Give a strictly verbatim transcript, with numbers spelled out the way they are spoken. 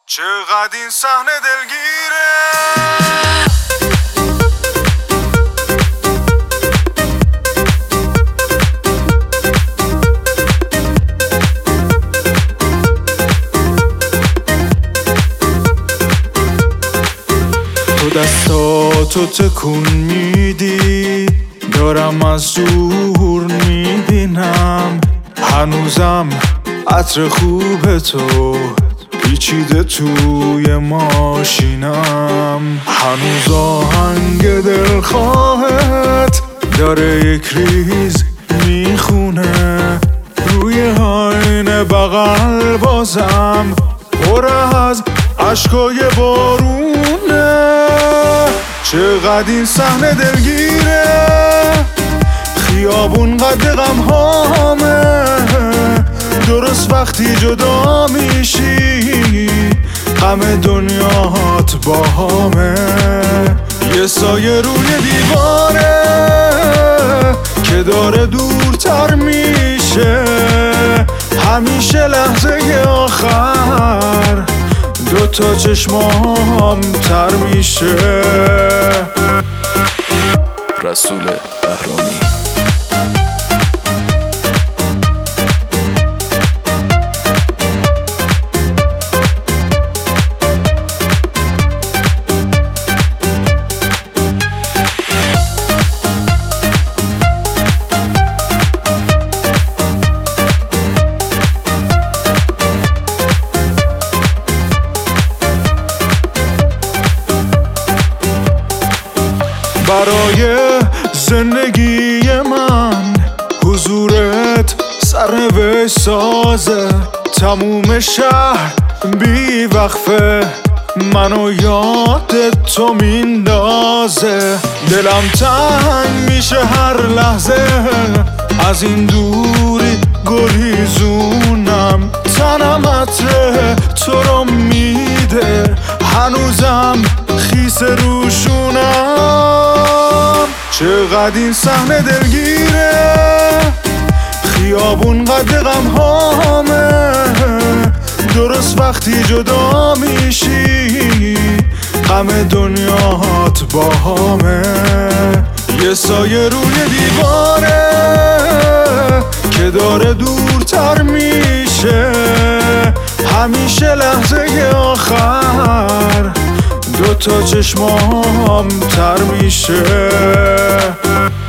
چقدر این صحنه دلگیره. تو دستاتو تکون میدی، دارم از دور میبینم، هنوزم عطر خوب تو پیچیده توی ماشینم، هنوز آهنگ دلخواهت داره یک ریز میخونه روی آینه بغل، بازم پر از عشقای بارونه. چقدر این صحنه دلگیره، خیابون قد غم هامه، درست وقتی جدا میشی غم دنیات با همه. یه سایه روی دیواره که داره دورتر میشه، همیشه لحظه آخر دوتا چشمام تر میشه. رسول بهرامی. برای زندگی من حضورت سرنوشت سازه، تموم شهر بی وقفه منو یاد تو میندازه، دلم تنگ میشه هر لحظه از این دوری گریزونم، تنم عطر تو رو میده هنوزم خیس روشونم. چقدر این صحنه دلگیره، خیابون قد غم هامه، درست وقتی جدا میشی غم دنیات با همه. یه سایه روی دیواره که داره دورتر میشه، همیشه لحظه آخر دوتا چشمام تر میشه.